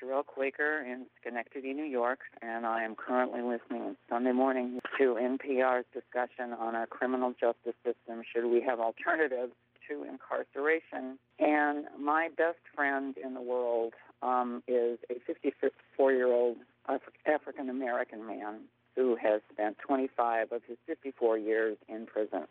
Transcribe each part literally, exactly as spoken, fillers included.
Sherelle Quaker in Schenectady, New York, and I am currently listening Sunday morning to N P R's discussion on our criminal justice system. Should we have alternatives to incarceration? And my best friend in the world um, is a fifty-four-year-old Af- African-American man who has spent twenty-five of his fifty-four years in prison.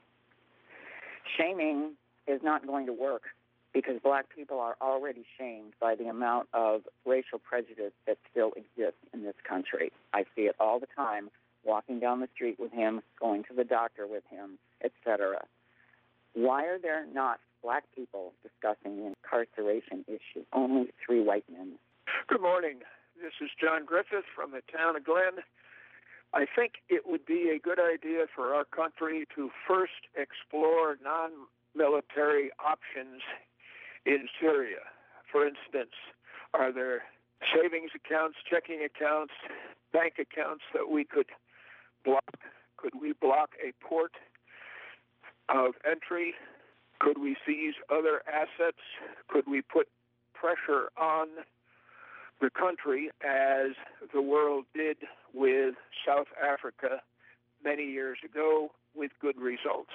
Shaming is not going to work, because black people are already shamed by the amount of racial prejudice that still exists in this country. I see it all the time, walking down the street with him, going to the doctor with him, et cetera. Why are there not black people discussing the incarceration issue? Only three white men. Good morning. This is John Griffith from the town of Glen. I think it would be a good idea for our country to first explore non-military options in Syria. For instance, are there savings accounts, checking accounts, bank accounts that we could block? Could we block a port of entry? Could we seize other assets? Could we put pressure on the country as the world did with South Africa many years ago with good results?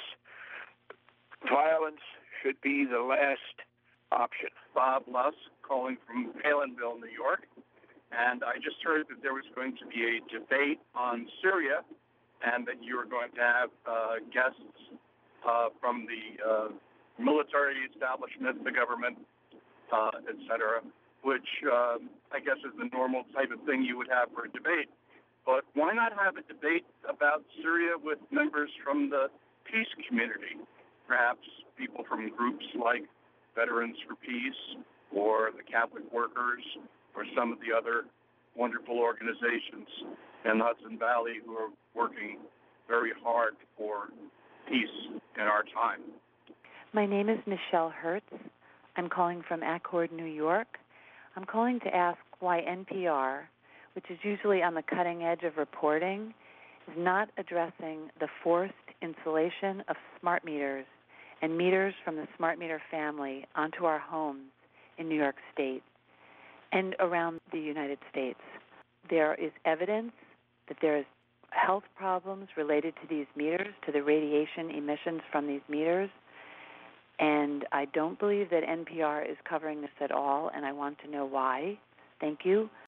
Violence should be the last option. Bob Luss, calling from Palinville, New York. And I just heard that there was going to be a debate on Syria and that you were going to have uh, guests uh, from the uh, military establishment, the government, uh, et cetera, which uh, I guess is the normal type of thing you would have for a debate. But why not have a debate about Syria with members from the peace community? Perhaps people from groups like Veterans for Peace or the Catholic Workers or some of the other wonderful organizations in the Hudson Valley who are working very hard for peace in our time. My name is Michelle Hertz. I'm calling from Accord, New York. I'm calling to ask why N P R, which is usually on the cutting edge of reporting, is not addressing the forced installation of smart meters and meters from the smart meter family onto our homes in New York State and around the United States. There is evidence that there is health problems related to these meters, to the radiation emissions from these meters, and I don't believe that N P R is covering this at all, and I want to know why. Thank you.